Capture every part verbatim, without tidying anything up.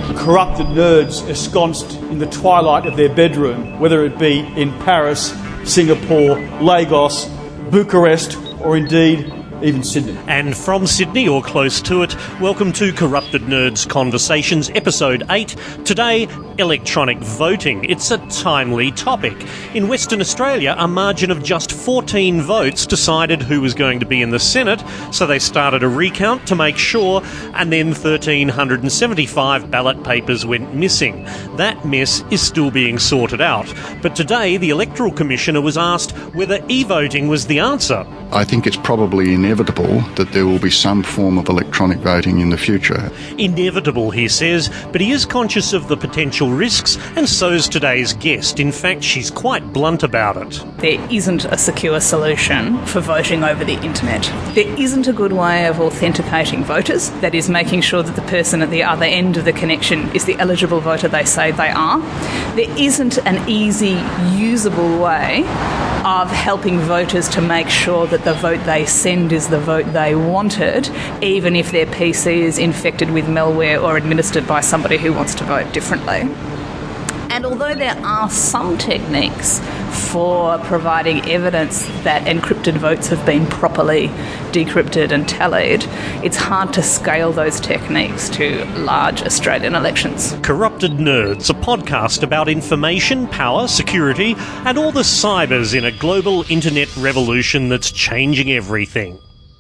corrupted nerds ensconced in the twilight of their bedroom, whether it be in Paris, Singapore, Lagos, Bucharest, or indeed even Sydney. And from Sydney, or close to it, welcome to Corrupted Nerds Conversations, Episode eight. Today, electronic voting. It's a timely topic. In Western Australia, a margin of just fourteen votes decided who was going to be in the Senate, so they started a recount to make sure, and then one thousand three hundred seventy-five ballot papers went missing. That mess is still being sorted out. But today, the Electoral Commissioner was asked whether e-voting was the answer. I think it's probably inevitable that there will be some form of electronic voting in the future. Inevitable, he says, but he is conscious of the potential risks, and so's today's guest. In fact, she's quite blunt about it. There isn't a secure solution for voting over the internet. There isn't a good way of authenticating voters, that is, making sure that the person at the other end of the connection is the eligible voter they say they are. There isn't an easy, usable way of helping voters to make sure that the vote they send is the vote they wanted, even if their P C is infected with malware or administered by somebody who wants to vote differently. And although there are some techniques for providing evidence that encrypted votes have been properly decrypted and tallied, it's hard to scale those techniques to large Australian elections. Corrupted Nerds, a podcast about information, power, security, and all the cybers in a global internet revolution that's changing everything.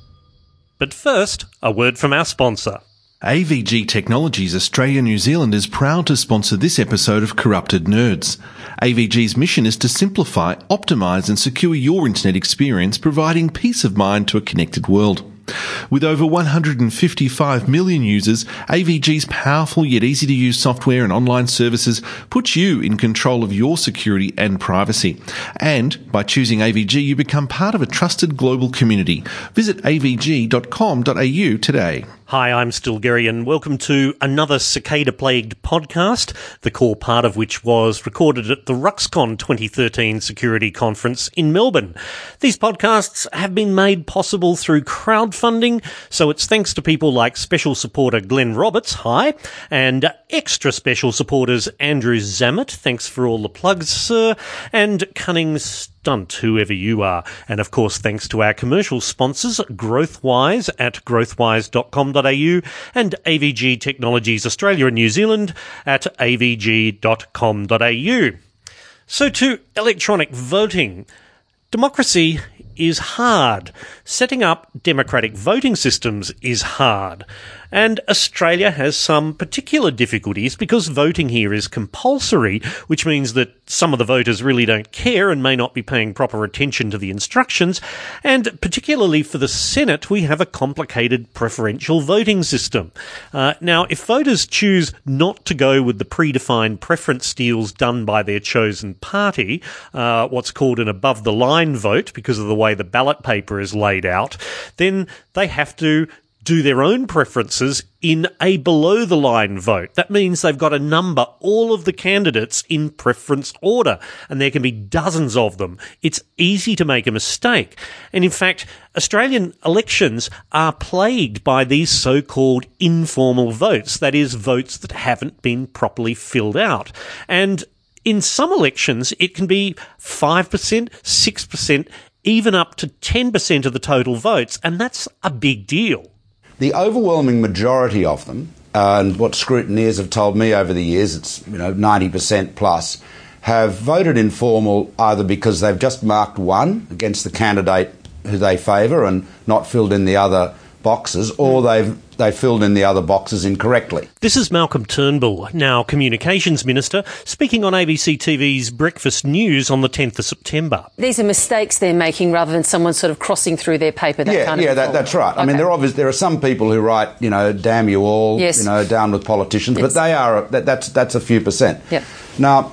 But first, a word from our sponsor. A V G Technologies Australia New Zealand is proud to sponsor this episode of Corrupted Nerds. A V G's mission is to simplify, optimise and secure your internet experience, providing peace of mind to a connected world. With over one hundred fifty-five million users, A V G's powerful yet easy-to-use software and online services puts you in control of your security and privacy. And by choosing A V G, you become part of a trusted global community. Visit a v g dot com dot a u today. Hi, I'm Still Gary, and welcome to another cicada-plagued podcast, the core part of which was recorded at the RuxCon twenty thirteen Security Conference in Melbourne. These podcasts have been made possible through crowdfunding, so it's thanks to people like special supporter Glenn Roberts, hi, and extra special supporters Andrew Zammit, thanks for all the plugs, sir, and Cunning Stunt, whoever you are. And of course, thanks to our commercial sponsors, Growthwise at growthwise dot com dot a u and A V G Technologies Australia and New Zealand at a v g dot com dot a u. So to electronic voting. Democracy is hard. Setting up democratic voting systems is hard. And Australia has some particular difficulties because voting here is compulsory, which means that some of the voters really don't care and may not be paying proper attention to the instructions. And particularly for the Senate, we have a complicated preferential voting system. Uh, now, if voters choose not to go with the predefined preference deals done by their chosen party, uh, what's called an above-the-line vote because of the way the ballot paper is laid out, then they have to do their own preferences in a below-the-line vote. That means they've got to number all of the candidates in preference order, and there can be dozens of them. It's easy to make a mistake. And in fact, Australian elections are plagued by these so-called informal votes, that is, votes that haven't been properly filled out. And in some elections, it can be five percent, six percent, even up to ten percent of the total votes, and that's a big deal. The overwhelming majority of them, uh, and what scrutineers have told me over the years, it's you know ninety percent plus, have voted informal either because they've just marked one against the candidate who they favour and not filled in the other boxes, or they've they filled in the other boxes incorrectly. This is Malcolm Turnbull, now Communications Minister, speaking on A B C T V's Breakfast News on the tenth of September. These are mistakes they're making rather than someone sort of crossing through their paper. That yeah, kind yeah, of that, that's right. Okay. I mean, there are obvious, there are some people who write, you know, damn you all, yes. you know, down with politicians, yes. but they are that, that's that's a few percent. Yep. Now,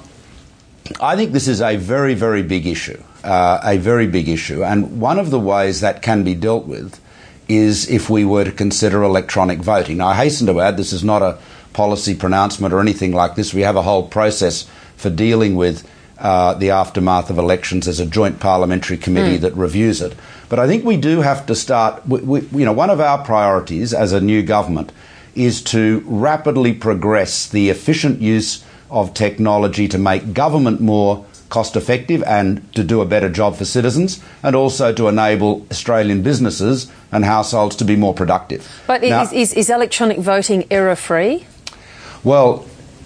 I think this is a very, very big issue, uh, a very big issue, and one of the ways that can be dealt with is if we were to consider electronic voting. Now, I hasten to add, this is not a policy pronouncement or anything like this. We have a whole process for dealing with uh, the aftermath of elections as a joint parliamentary committee mm. that reviews it. But I think we do have to start, we, we, you know, one of our priorities as a new government is to rapidly progress the efficient use of technology to make government more cost-effective and to do a better job for citizens, and also to enable Australian businesses and households to be more productive. But now, is, is, is electronic voting error-free? Well,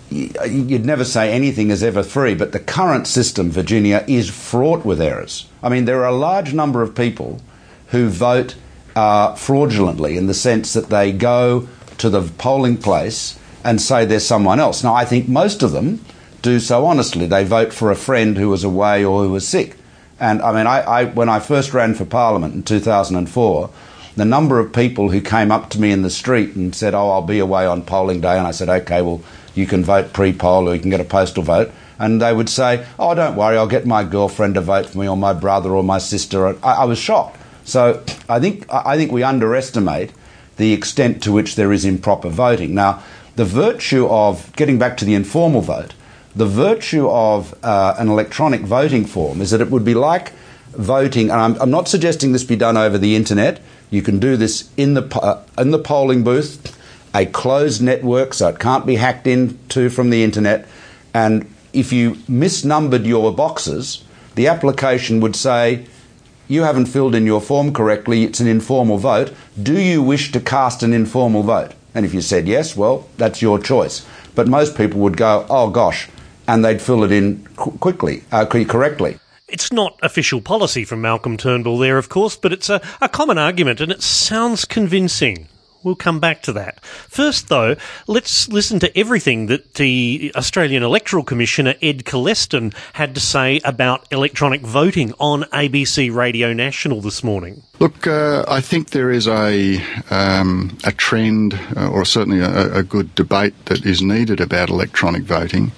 you'd never say anything is ever free, but the current system, Virginia, is fraught with errors. I mean, there are a large number of people who vote uh, fraudulently, in the sense that they go to the polling place and say there's someone else. Now, I think most of them do so honestly. They vote for a friend who was away or who was sick. And I mean, I, I when I first ran for Parliament in two thousand four, the number of people who came up to me in the street and said, oh, I'll be away on polling day, and I said, OK, well, you can vote pre-poll or you can get a postal vote. And they would say, oh, don't worry, I'll get my girlfriend to vote for me, or my brother or my sister. I, I was shocked. So I think I think we underestimate the extent to which there is improper voting. Now, the virtue of, getting back to the informal vote, the virtue of uh, an electronic voting form is that it would be like voting, and I'm, I'm not suggesting this be done over the internet. You can do this in the uh, in the polling booth, a closed network, so it can't be hacked into from the internet. And if you misnumbered your boxes, the application would say, you haven't filled in your form correctly, it's an informal vote. Do you wish to cast an informal vote? And if you said yes, well, that's your choice. But most people would go, oh gosh, and they'd fill it in qu- quickly, uh, correctly. It's not official policy from Malcolm Turnbull there, of course, but it's a, a common argument, and it sounds convincing. We'll come back to that. First, though, let's listen to everything that the Australian Electoral Commissioner Ed Coleston had to say about electronic voting on A B C Radio National this morning. Look, uh, I think there is a um, a trend, uh, or certainly a, a good debate that is needed about electronic voting.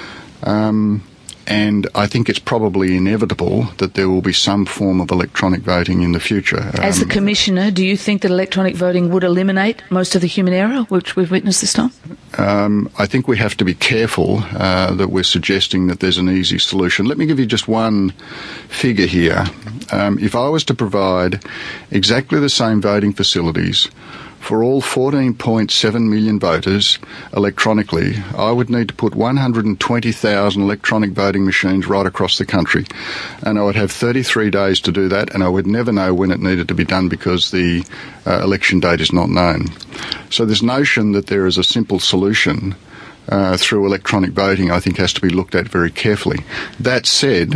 Um, And I think it's probably inevitable that there will be some form of electronic voting in the future. As the Um, Commissioner, do you think that electronic voting would eliminate most of the human error which we've witnessed this time? Um, I think we have to be careful uh, that we're suggesting that there's an easy solution. Let me give you just one figure here. Um, if I was to provide exactly the same voting facilities for all fourteen point seven million voters electronically, I would need to put one hundred twenty thousand electronic voting machines right across the country. And I would have thirty-three days to do that, and I would never know when it needed to be done because the uh, election date is not known. So this notion that there is a simple solution uh, through electronic voting, I think, has to be looked at very carefully. That said,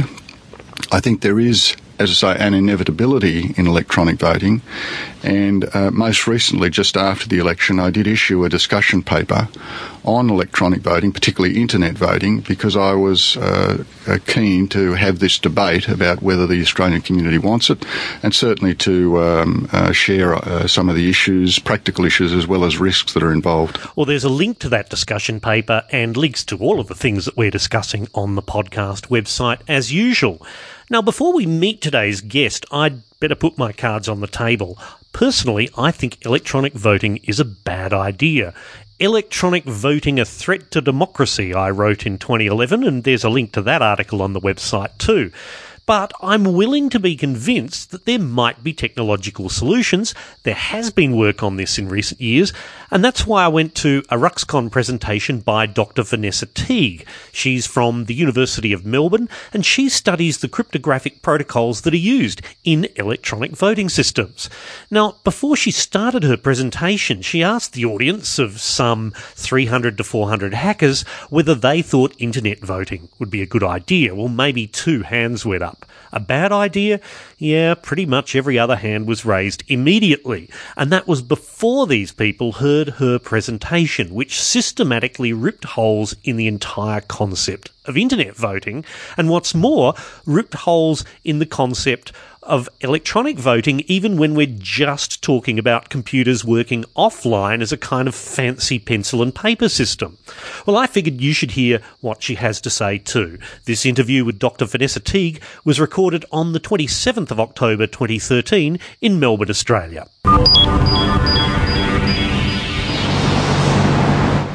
I think there is, as I say, an inevitability in electronic voting. And uh, most recently, just after the election, I did issue a discussion paper on electronic voting, particularly internet voting, because I was uh, keen to have this debate about whether the Australian community wants it, and certainly to um, uh, share uh, some of the issues, practical issues, as well as risks that are involved. Well, there's a link to that discussion paper and links to all of the things that we're discussing on the podcast website as usual. Now, before we meet today's guest, I'd better put my cards on the table. Personally, I think electronic voting is a bad idea. Electronic Voting, a Threat to Democracy, I wrote in twenty eleven, and there's a link to that article on the website too. But I'm willing to be convinced that there might be technological solutions. There has been work on this in recent years, and that's why I went to a RuxCon presentation by Doctor Vanessa Teague. She's from the University of Melbourne, and she studies the cryptographic protocols that are used in electronic voting systems. Now, before she started her presentation, she asked the audience of some three hundred to four hundred hackers whether they thought internet voting would be a good idea. Well, maybe two hands went up. A bad idea? Yeah, pretty much every other hand was raised immediately. And that was before these people heard her presentation, which systematically ripped holes in the entire concept of internet voting. And what's more, ripped holes in the concept of electronic voting, even when we're just talking about computers working offline as a kind of fancy pencil and paper system. Well, I figured you should hear what she has to say too. This interview with Doctor Vanessa Teague was recorded on the twenty-seventh of October twenty thirteen in Melbourne, Australia.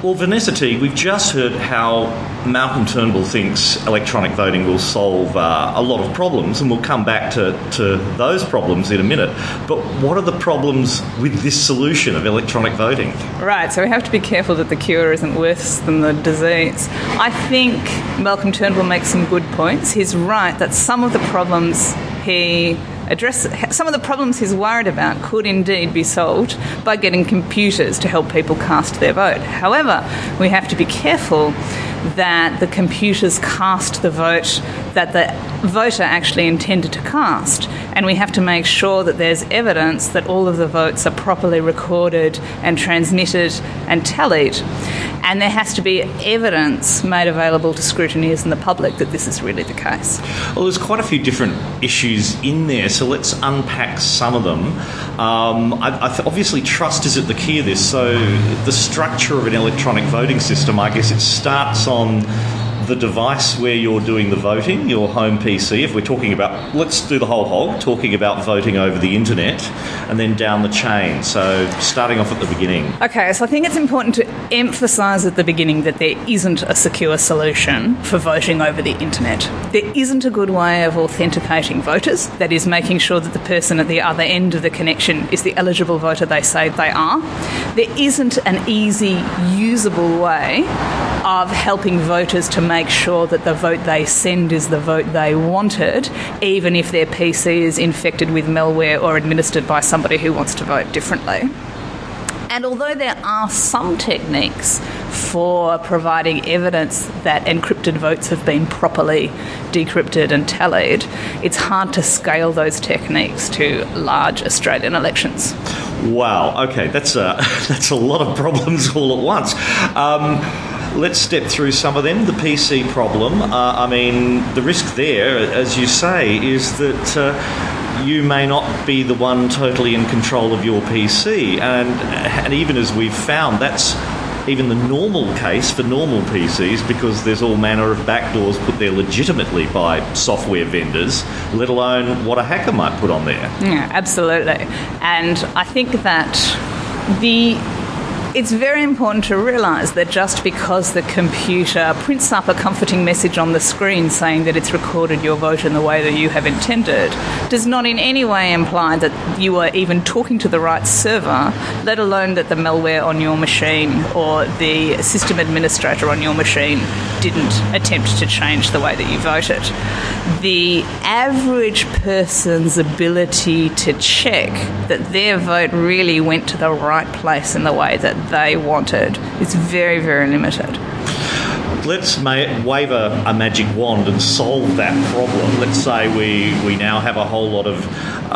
Well, Vanessa Teague, we've just heard how Malcolm Turnbull thinks electronic voting will solve uh, a lot of problems, and we'll come back to, to those problems in a minute. But what are the problems with this solution of electronic voting? Right, so we have to be careful that the cure isn't worse than the disease. I think Malcolm Turnbull makes some good points. He's right that some of the problems he address some of the problems he's worried about could indeed be solved by getting computers to help people cast their vote. However, we have to be careful that the computers cast the vote that the voter actually intended to cast, and we have to make sure that there's evidence that all of the votes are properly recorded and transmitted and tallied. And there has to be evidence made available to scrutineers and the public that this is really the case. Well, there's quite a few different issues in there, so let's unpack some of them. Um, I, I th- obviously, trust is at the key of this. So the structure of an electronic voting system, I guess it starts on the device where you're doing the voting, your home P C, if we're talking about, let's do the whole hog, talking about voting over the internet, and then down the chain. So starting off at the beginning. Okay, so I think it's important to emphasise at the beginning that there isn't a secure solution for voting over the internet. There isn't a good way of authenticating voters, that is making sure that the person at the other end of the connection is the eligible voter they say they are. There isn't an easy, usable way of helping voters to make sure that the vote they send is the vote they wanted, even if their P C is infected with malware or administered by somebody who wants to vote differently. And although there are some techniques for providing evidence that encrypted votes have been properly decrypted and tallied, it's hard to scale those techniques to large Australian elections. Wow, okay, that's a, that's a lot of problems all at once. Um, Let's step through some of them. The P C problem, uh, I mean, the risk there, as you say, is that uh, you may not be the one totally in control of your P C. And, and even as we've found, that's even the normal case for normal P Cs, because there's all manner of backdoors put there legitimately by software vendors, let alone what a hacker might put on there. Yeah, absolutely. And I think that the... It's very important to realise that just because the computer prints up a comforting message on the screen saying that it's recorded your vote in the way that you have intended does not in any way imply that you are even talking to the right server, let alone that the malware on your machine or the system administrator on your machine didn't attempt to change the way that you voted. The average person's ability to check that their vote really went to the right place in the way that they wanted is very, very limited. Let's ma- wave a, a magic wand and solve that problem. Let's say we, we now have a whole lot of...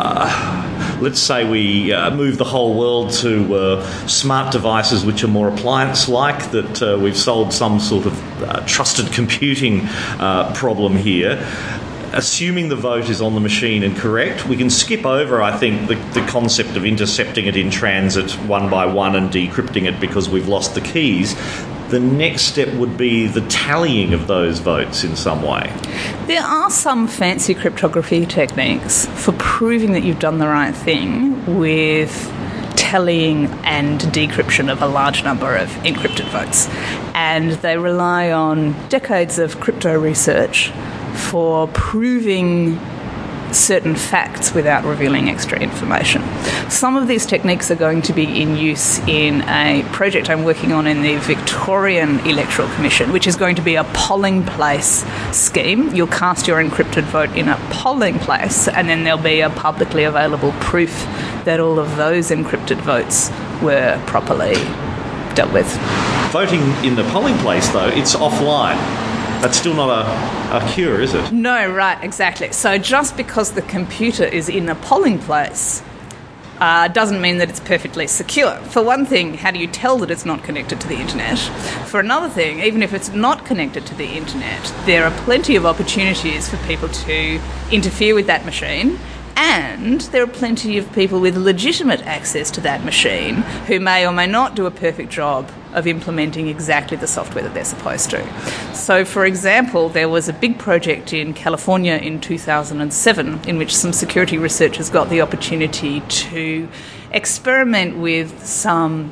Uh, let's say we uh, move the whole world to uh, smart devices which are more appliance-like, that uh, we've solved some sort of uh, trusted computing uh, problem here. Assuming the vote is on the machine and correct, we can skip over, I think, the, the concept of intercepting it in transit one by one and decrypting it because we've lost the keys. The next step would be the tallying of those votes in some way. There are some fancy cryptography techniques for proving that you've done the right thing with tallying and decryption of a large number of encrypted votes. And they rely on decades of crypto research for proving certain facts without revealing extra information. Some of these techniques are going to be in use in a project I'm working on in the Victorian Electoral Commission, which is going to be a polling place scheme. You'll cast your encrypted vote in a polling place, and then there'll be a publicly available proof that all of those encrypted votes were properly dealt with. Voting in the polling place, though, it's offline. That's still not a, a cure, is it? No, right, exactly. So just because the computer is in a polling place uh, doesn't mean that it's perfectly secure. For one thing, how do you tell that it's not connected to the internet? For another thing, even if it's not connected to the internet, there are plenty of opportunities for people to interfere with that machine. And there are plenty of people with legitimate access to that machine who may or may not do a perfect job of implementing exactly the software that they're supposed to. So, for example, there was a big project in California in two thousand seven in which some security researchers got the opportunity to experiment with some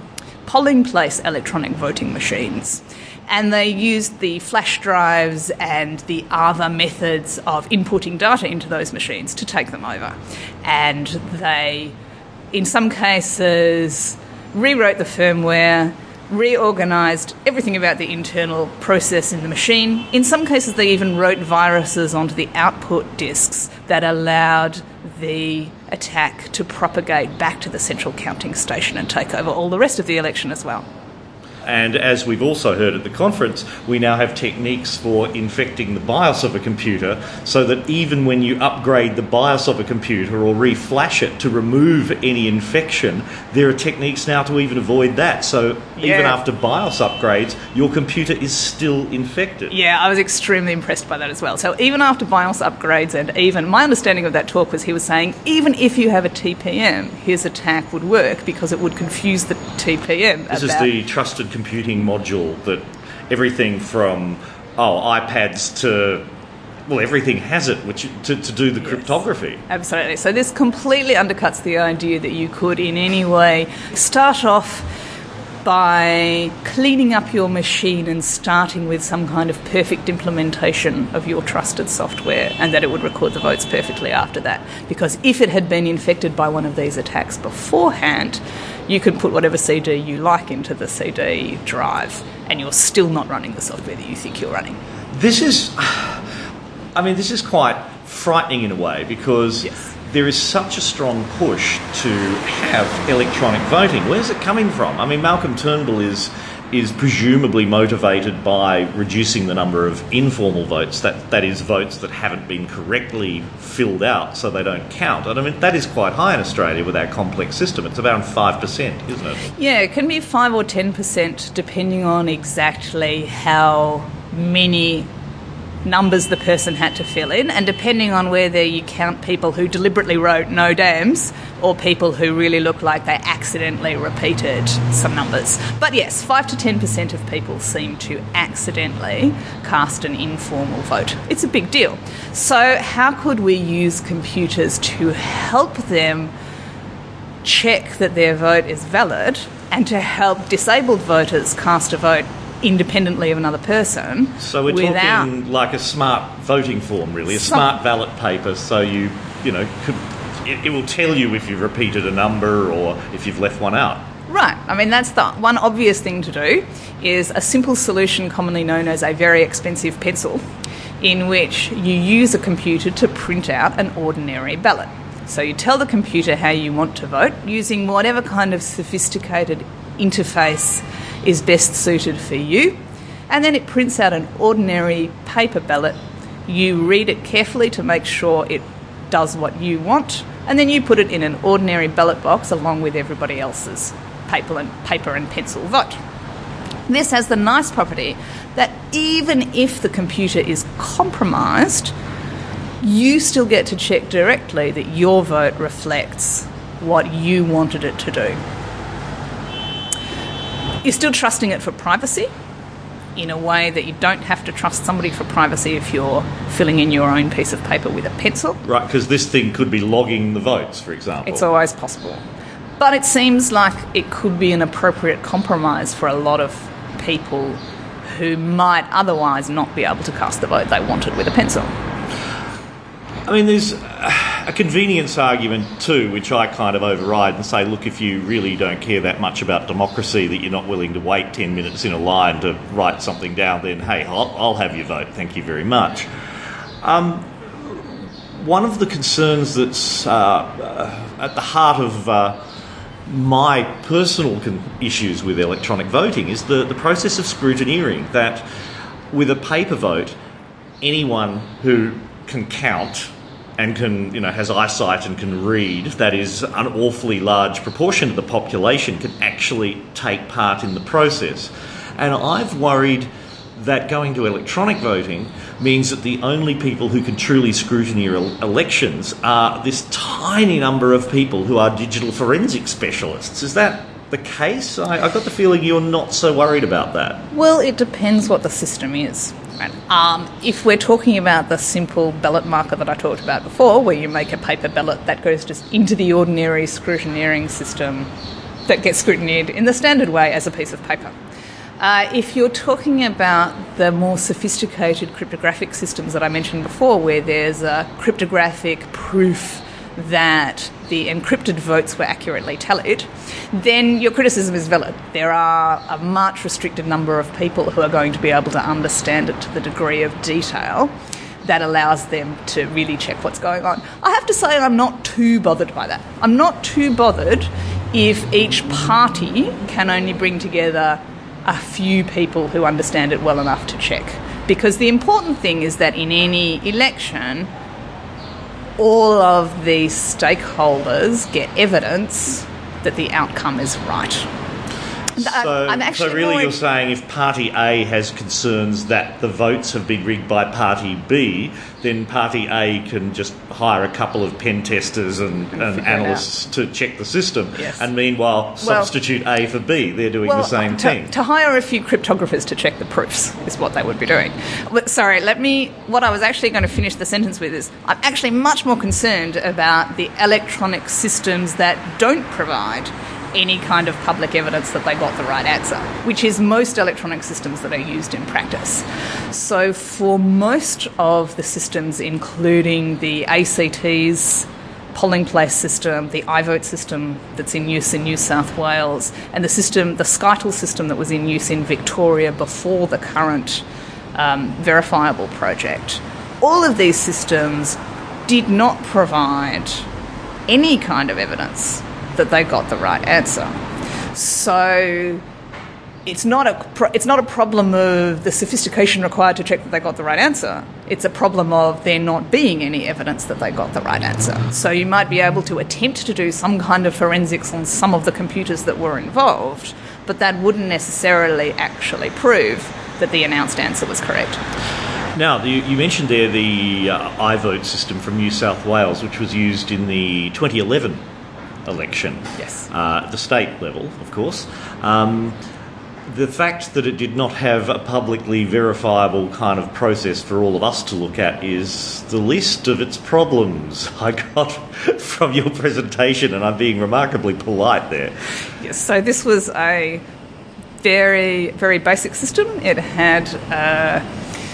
polling place electronic voting machines. And they used the flash drives and the other methods of inputting data into those machines to take them over. And they, in some cases, rewrote the firmware, reorganised everything about the internal process in the machine. In some cases, they even wrote viruses onto the output disks that allowed the attack to propagate back to the central counting station and take over all the rest of the election as well. And as we've also heard at the conference, we now have techniques for infecting the BIOS of a computer so that even when you upgrade the BIOS of a computer or reflash it to remove any infection, there are techniques now to even avoid that. So Yeah. even after BIOS upgrades, your computer is still infected. Yeah, I was extremely impressed by that as well. So even after BIOS upgrades, and even my understanding of that talk was he was saying even if you have a T P M, his attack would work because it would confuse the T P M. This about- is the trusted computing module that everything from, oh, iPads to, well, everything has it which to, to do the Yes. cryptography. Absolutely. So this completely undercuts the idea that you could in any way start off by cleaning up your machine and starting with some kind of perfect implementation of your trusted software, and that it would record the votes perfectly after that. Because if it had been infected by one of these attacks beforehand, you could put whatever C D you like into the C D drive and you're still not running the software that you think you're running. This is, I mean, this is quite frightening in a way because Yes. there is such a strong push to have electronic voting. Where's it coming from? I mean, Malcolm Turnbull is is presumably motivated by reducing the number of informal votes, that, that is, votes that haven't been correctly filled out so they don't count. And I mean, that is quite high in Australia with our complex system. It's around five percent, isn't it? Yeah, it can be five or ten percent depending on exactly how many numbers the person had to fill in, and depending on whether you count people who deliberately wrote no dams or people who really look like they accidentally repeated some numbers. But yes, five to ten percent of people seem to accidentally cast an informal vote. It's a big deal. So how could we use computers to help them check that their vote is valid and to help disabled voters cast a vote independently of another person? So we're without talking like a smart voting form, really, a Some- smart ballot paper. So you, you know, could, it, it will tell you if you've repeated a number or if you've left one out. Right. I mean, that's the one obvious thing to do is a simple solution commonly known as a very expensive pencil, in which you use a computer to print out an ordinary ballot. So you tell the computer how you want to vote using whatever kind of sophisticated interface is best suited for you, and then it prints out an ordinary paper ballot. You read it carefully to make sure it does what you want, and then you put it in an ordinary ballot box along with everybody else's paper and paper and pencil vote. This has the nice property that even if the computer is compromised, you still get to check directly that your vote reflects what you wanted it to do. You're still trusting it for privacy in a way that you don't have to trust somebody for privacy if you're filling in your own piece of paper with a pencil. Right, because this thing could be logging the votes, for example. It's always possible. But it seems like it could be an appropriate compromise for a lot of people who might otherwise not be able to cast the vote they wanted with a pencil. I mean, there's a convenience argument too, which I kind of override and say, look, if you really don't care that much about democracy, that you're not willing to wait ten minutes in a line to write something down, then, hey, I'll, I'll have your vote, thank you very much. Um, one of the concerns that's uh, uh, at the heart of uh, my personal con- issues with electronic voting is the, the process of scrutineering, that with a paper vote, anyone who can count and can, you know, has eyesight and can read, that is an awfully large proportion of the population, can actually take part in the process. And I've worried that going to electronic voting means that the only people who can truly scrutineer elections are this tiny number of people who are digital forensic specialists. Is that the case? I, I got the feeling you're not so worried about that. Well, it depends what the system is. Um, if we're talking about the simple ballot marker that I talked about before, where you make a paper ballot that goes just into the ordinary scrutineering system that gets scrutinised in the standard way as a piece of paper. Uh, if you're talking about the more sophisticated cryptographic systems that I mentioned before, where there's a cryptographic proof that the encrypted votes were accurately tallied, then your criticism is valid. There are a much restricted number of people who are going to be able to understand it to the degree of detail that allows them to really check what's going on. I have to say I'm not too bothered by that. I'm not too bothered if each party can only bring together a few people who understand it well enough to check. Because the important thing is that in any election, all of the stakeholders get evidence that the outcome is right. So, I'm actually so really more... you're saying if Party A has concerns that the votes have been rigged by Party B, then Party A can just hire a couple of pen testers and, and, and analysts to check the system. Yes. And meanwhile, well, substitute A for B. They're doing well, the same to, thing. To hire a few cryptographers to check the proofs is what they would be doing. But, sorry, let me... What I was actually going to finish the sentence with is I'm actually much more concerned about the electronic systems that don't provide any kind of public evidence that they got the right answer, which is most electronic systems that are used in practice. So for most of the systems, including the A C T's polling place system, the iVote system that's in use in New South Wales, and the system, the SkyTel system that was in use in Victoria before the current um, verifiable project, all of these systems did not provide any kind of evidence that they got the right answer. So it's not a pro- it's not a problem of the sophistication required to check that they got the right answer. It's a problem of there not being any evidence that they got the right answer. So you might be able to attempt to do some kind of forensics on some of the computers that were involved, but that wouldn't necessarily actually prove that the announced answer was correct. Now, you, you mentioned there the uh, iVote system from New South Wales, which was used in the twenty eleven election. Yes. Uh, at the state level, of course. Um, the fact that it did not have a publicly verifiable kind of process for all of us to look at is the least of its problems I got from your presentation, and I'm being remarkably polite there. Yes, so this was a very, very basic system. It had a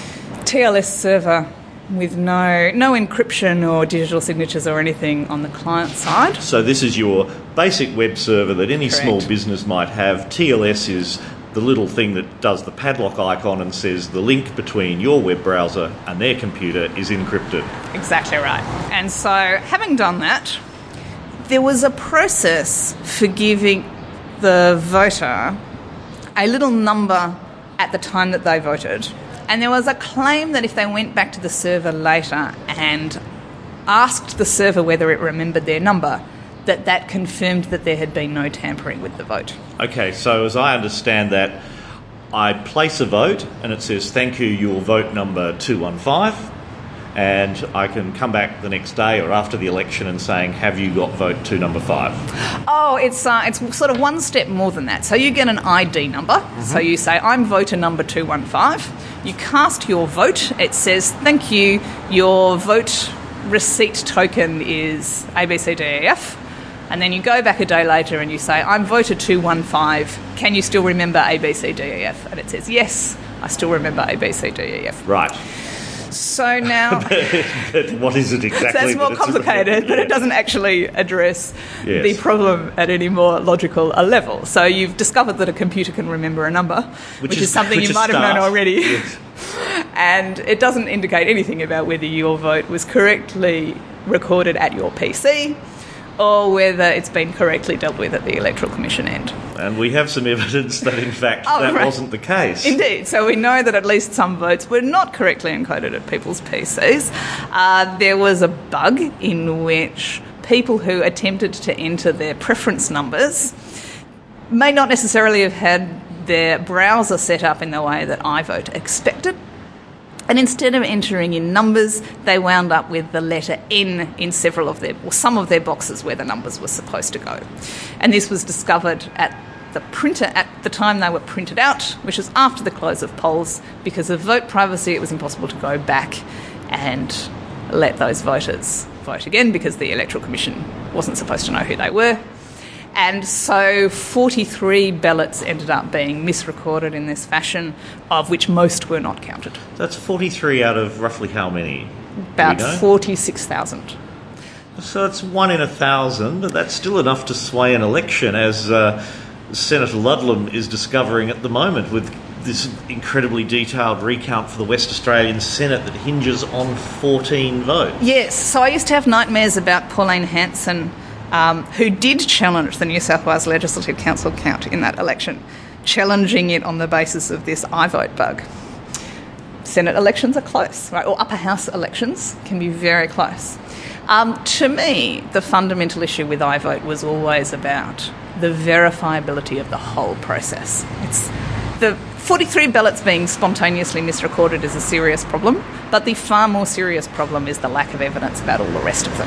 T L S server with no no encryption or digital signatures or anything on the client side. So this is your basic web server that any Correct. small business might have. T L S is the little thing that does the padlock icon and says the link between your web browser and their computer is encrypted. Exactly right. And so, having done that, there was a process for giving the voter a little number at the time that they voted. And there was a claim that if they went back to the server later and asked the server whether it remembered their number, that that confirmed that there had been no tampering with the vote. Okay, so as I understand that, I place a vote and it says, thank you, your vote number two one five, and I can come back the next day or after the election and saying, have you got vote two number five? Oh, it's uh, it's sort of one step more than that. So you get an I D number. Mm-hmm. So you say, I'm voter number two one five. You cast your vote. It says, thank you, your vote receipt token is A B C D E F. And then you go back a day later and you say, I'm voter two one five. Can you still remember A B C D E F? And it says, yes, I still remember A B C D E F. Right. So now... but what is it exactly? So that's more that complicated, yeah. but it doesn't actually address yes. the problem at any more logical a level. So you've discovered that a computer can remember a number, which, which is, is something which you might have known already. Yes. And it doesn't indicate anything about whether your vote was correctly recorded at your P C or whether it's been correctly dealt with at the Electoral Commission end. And we have some evidence that, in fact, oh, that right. wasn't the case. Indeed. So we know that at least some votes were not correctly encoded at people's P Cs. Uh, there was a bug in which people who attempted to enter their preference numbers may not necessarily have had their browser set up in the way that iVote expected. And instead of entering in numbers, they wound up with the letter N in several of their, or some of their boxes where the numbers were supposed to go. And this was discovered at the printer at the time they were printed out, which was after the close of polls. Because of vote privacy, it was impossible to go back and let those voters vote again because the Electoral Commission wasn't supposed to know who they were. And so forty-three ballots ended up being misrecorded in this fashion, of which most were not counted. That's forty-three out of roughly how many? About forty-six thousand. So it's one in a thousand, but that's still enough to sway an election, as uh, Senator Ludlam is discovering at the moment with this incredibly detailed recount for the West Australian Senate that hinges on fourteen votes. Yes, so I used to have nightmares about Pauline Hanson, um, who did challenge the New South Wales Legislative Council count in that election, challenging it on the basis of this I vote bug. Senate elections are close, right? Or upper house elections can be very close. Um, to me, the fundamental issue with I vote was always about the verifiability of the whole process. It's the forty-three ballots being spontaneously misrecorded is a serious problem, but the far more serious problem is the lack of evidence about all the rest of them.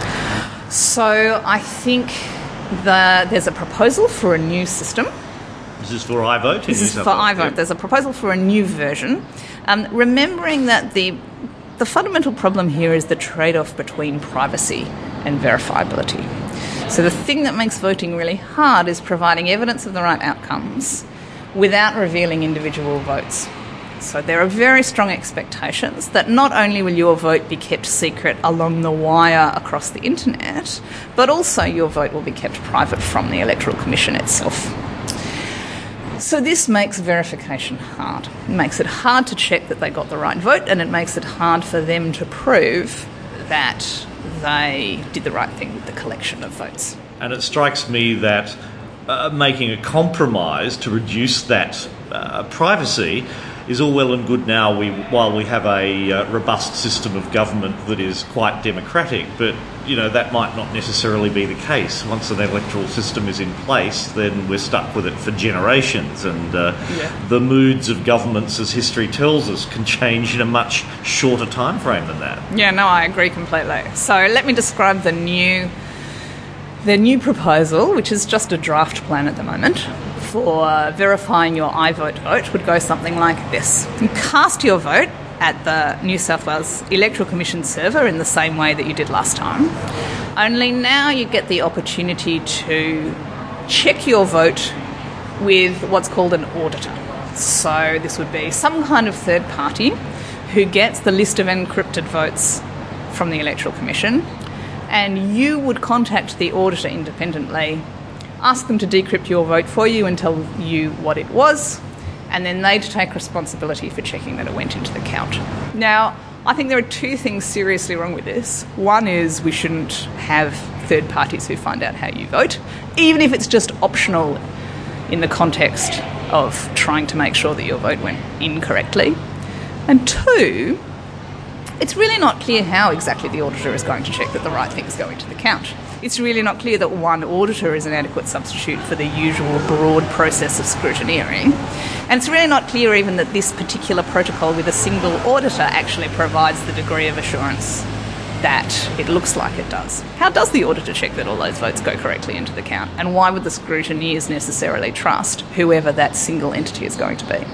So I think that there's a proposal for a new system. This is for I vote? This is for I vote. Yep. There's a proposal for a new version. Um, remembering that the the fundamental problem here is the trade-off between privacy and verifiability. So the thing that makes voting really hard is providing evidence of the right outcomes without revealing individual votes. So there are very strong expectations that not only will your vote be kept secret along the wire across the internet, but also your vote will be kept private from the Electoral Commission itself. So this makes verification hard. It makes it hard to check that they got the right vote, and it makes it hard for them to prove that they did the right thing with the collection of votes. And it strikes me that uh, making a compromise to reduce that uh, privacy is all well and good now we, while we have a uh, robust system of government that is quite democratic, but you know that might not necessarily be the case. Once an electoral system is in place, then we're stuck with it for generations, and uh, yeah. the moods of governments, as history tells us, can change in a much shorter time frame than that. Yeah, no, I agree completely. So let me describe the new the new proposal, which is just a draft plan at the moment, for uh, verifying your I vote vote would go something like this. You cast your vote at the New South Wales Electoral Commission server in the same way that you did last time. Only now you get the opportunity to check your vote with what's called an auditor. So this would be some kind of third party who gets the list of encrypted votes from the Electoral Commission, and you would contact the auditor independently, ask them to decrypt your vote for you and tell you what it was, and then they'd take responsibility for checking that it went into the count. Now, I think there are two things seriously wrong with this. One is we shouldn't have third parties who find out how you vote, even if it's just optional in the context of trying to make sure that your vote went in correctly. And two, it's really not clear how exactly the auditor is going to check that the right things go into the count. It's really not clear that one auditor is an adequate substitute for the usual broad process of scrutineering. And it's really not clear even that this particular protocol with a single auditor actually provides the degree of assurance that it looks like it does. How does the auditor check that all those votes go correctly into the count? And why would the scrutineers necessarily trust whoever that single entity is going to be?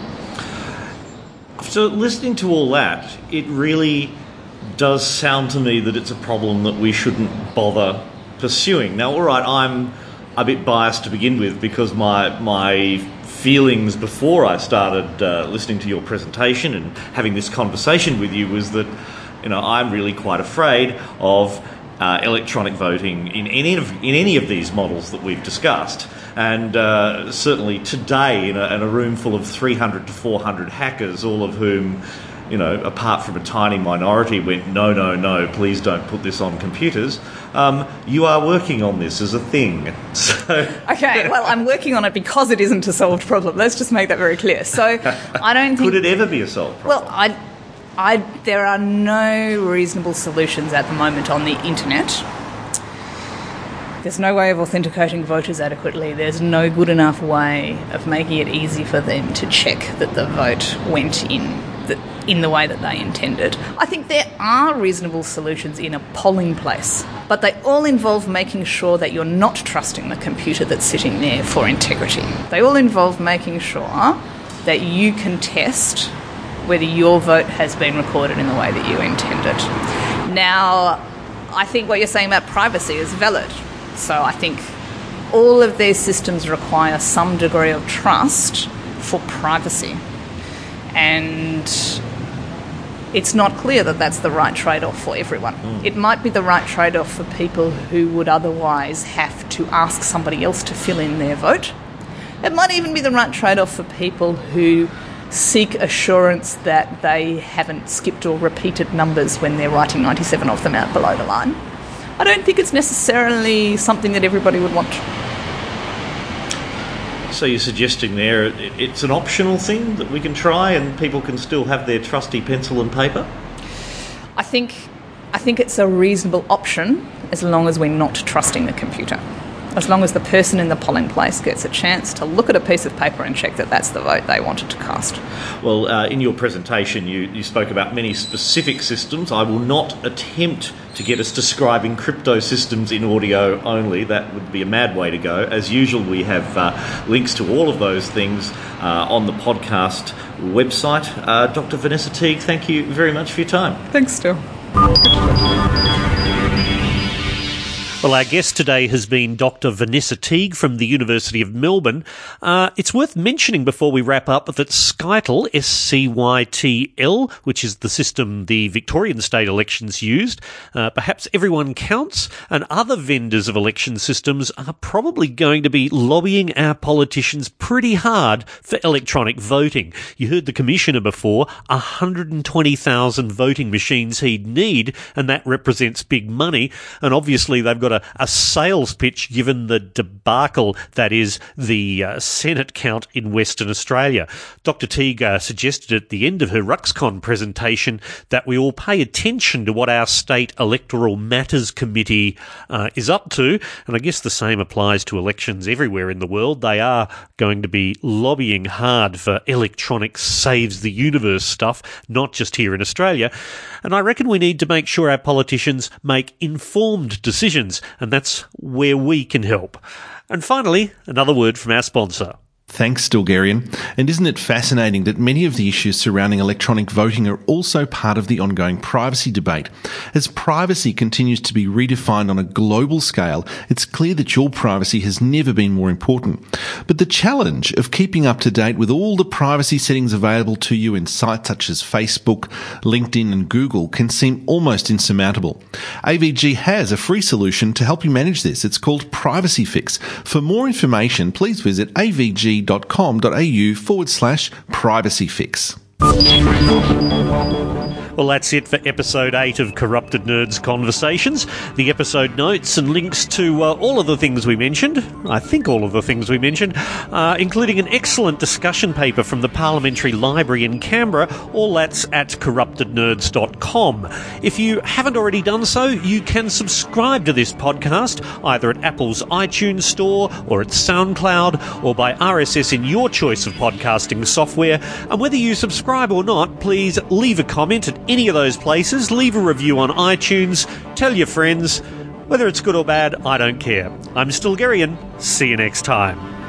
So listening to all that, it really does sound to me that it's a problem that we shouldn't bother pursuing. Now, all right, I'm a bit biased to begin with because my my feelings before I started uh, listening to your presentation and having this conversation with you was that, you know, I'm really quite afraid of uh, electronic voting in any of in any of these models that we've discussed. And uh, certainly today, in a, in a room full of three hundred to four hundred hackers, all of whom, you know, apart from a tiny minority, went, no, no, no, please don't put this on computers. Um, you are working on this as a thing. So okay, well, I'm working on it because it isn't a solved problem. Let's just make that very clear. So I don't think... Could it ever be a solved problem? Well, I, I, there are no reasonable solutions at the moment on the internet. There's no way of authenticating voters adequately. There's no good enough way of making it easy for them to check that the vote went in the, in the way that they intended. I think there are reasonable solutions in a polling place, but they all involve making sure that you're not trusting the computer that's sitting there for integrity. They all involve making sure that you can test whether your vote has been recorded in the way that you intended. Now, I think what you're saying about privacy is valid. So I think all of these systems require some degree of trust for privacy. And it's not clear that that's the right trade-off for everyone. Mm. It might be the right trade-off for people who would otherwise have to ask somebody else to fill in their vote. It might even be the right trade-off for people who seek assurance that they haven't skipped or repeated numbers when they're writing ninety-seven of them out below the line. I don't think it's necessarily something that everybody would want. So you're suggesting there it's an optional thing that we can try and people can still have their trusty pencil and paper? I think, I think it's a reasonable option as long as we're not trusting the computer. As long as the person in the polling place gets a chance to look at a piece of paper and check that that's the vote they wanted to cast. Well, uh, in your presentation, you, you spoke about many specific systems. I will not attempt to get us describing crypto systems in audio only. That would be a mad way to go. As usual, we have uh, links to all of those things uh, on the podcast website. Uh, Doctor Vanessa Teague, thank you very much for your time. Thanks, Stu. Well, our guest today has been Doctor Vanessa Teague from the University of Melbourne. Uh, it's worth mentioning before we wrap up that Scytl, S C Y T L, which is the system the Victorian state elections used, uh, perhaps everyone counts, and other vendors of election systems are probably going to be lobbying our politicians pretty hard for electronic voting. You heard the Commissioner before, one hundred twenty thousand voting machines he'd need, and that represents big money, and obviously they've got A, a sales pitch given the debacle that is the uh, Senate count in Western Australia. Doctor Teague uh, suggested at the end of her RuxCon presentation that we all pay attention to what our State Electoral Matters Committee uh, is up to, and I guess the same applies to elections everywhere in the world. They are going to be lobbying hard for electronic saves the universe stuff, not just here in Australia, and I reckon we need to make sure our politicians make informed decisions, and that's where we can help. And finally, another word from our sponsor. Thanks, Stilgherrian. And isn't it fascinating that many of the issues surrounding electronic voting are also part of the ongoing privacy debate? As privacy continues to be redefined on a global scale, it's clear that your privacy has never been more important. But the challenge of keeping up to date with all the privacy settings available to you in sites such as Facebook, LinkedIn and Google can seem almost insurmountable. A V G has a free solution to help you manage this. It's called Privacy Fix. For more information, please visit avg.com.au forward slash privacy fix. Well, that's it for episode eight of Corrupted Nerds Conversations. The episode notes and links to uh, all of the things we mentioned, I think all of the things we mentioned, uh, including an excellent discussion paper from the Parliamentary Library in Canberra, all that's at corrupted nerds dot com. If you haven't already done so, you can subscribe to this podcast either at Apple's iTunes Store or at SoundCloud or by R S S in your choice of podcasting software. And whether you subscribe or not, please leave a comment at any of those places, leave a review on iTunes, tell your friends. Whether it's good or bad, I don't care. I'm Stilgherrian. See you next time.